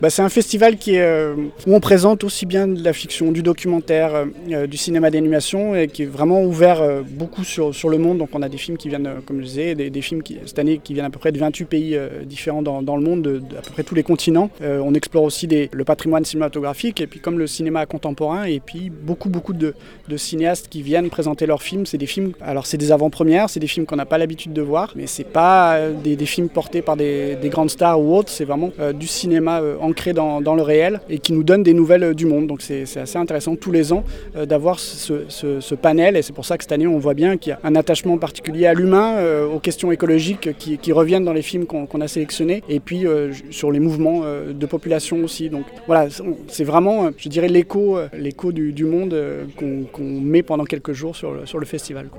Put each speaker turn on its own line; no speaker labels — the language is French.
C'est un festival où on présente aussi bien de la fiction, du documentaire, du cinéma d'animation et qui est vraiment ouvert beaucoup sur le monde. Donc on a des films qui viennent, comme je disais, des films cette année qui viennent à peu près de 28 pays différents dans le monde, de à peu près tous les continents. On explore aussi le patrimoine cinématographique et puis comme le cinéma contemporain et puis beaucoup de cinéastes qui viennent présenter leurs films. C'est des films, alors c'est des avant-premières, c'est des films qu'on n'a pas l'habitude de voir, mais c'est pas des films portés par des grandes stars ou autres, c'est vraiment du cinéma ancré dans le réel et qui nous donne des nouvelles du monde. Donc c'est assez intéressant tous les ans d'avoir ce panel et c'est pour ça que cette année on voit bien qu'il y a un attachement particulier à l'humain, aux questions écologiques qui reviennent dans les films qu'on a sélectionnés et puis sur les mouvements de population aussi. Donc voilà, c'est vraiment, je dirais, l'écho du monde qu'on met pendant quelques jours sur le festival, quoi.